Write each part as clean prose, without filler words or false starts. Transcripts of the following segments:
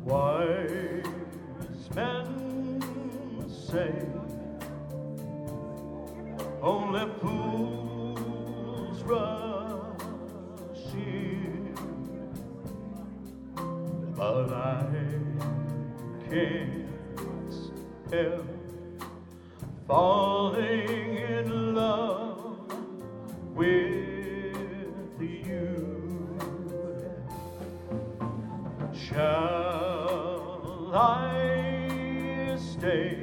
Wise men say only fools rush in, but I can't help falling in love with you. Shall I stay?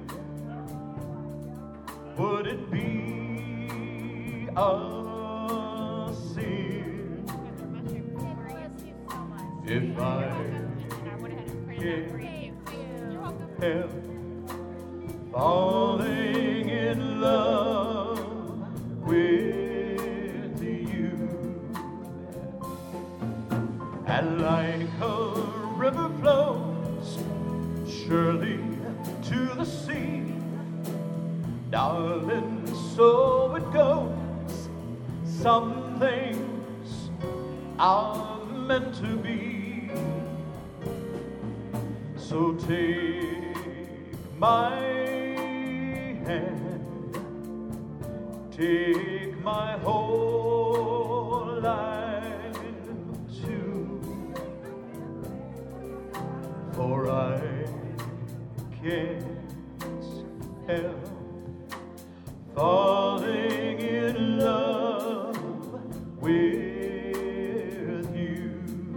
Would it be a sin if I can't help falling in love with you? And like a river flows surely to the sea, darling, so it goes. Some things are meant to be. So take my hand, take my whole life too, for I can't help falling in love with you.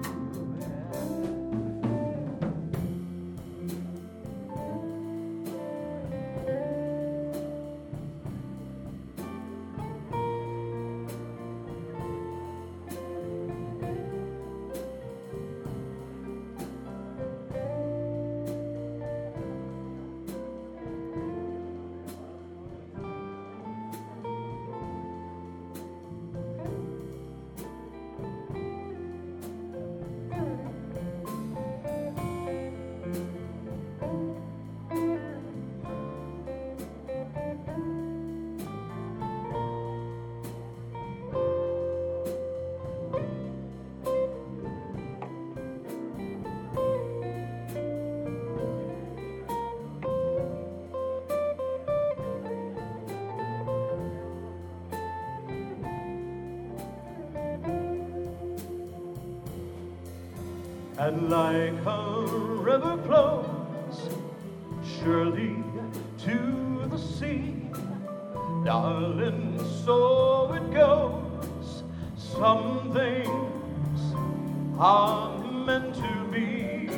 And like a river flows surely to the sea, darling, so it goes. Some things are meant to be.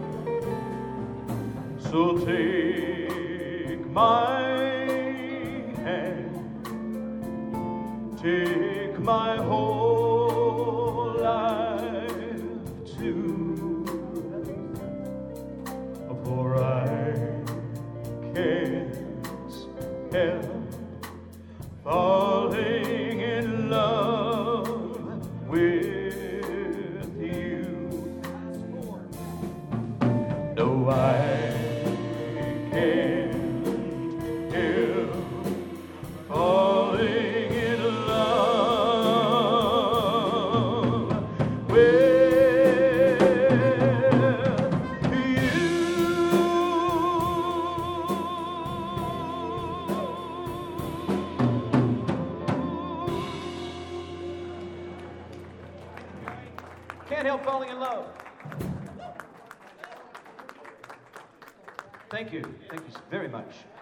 So take my hand, take my whole life too, for I can't help falling in love with you. No, I can't help falling in love with Can't help falling in love. Thank you very much.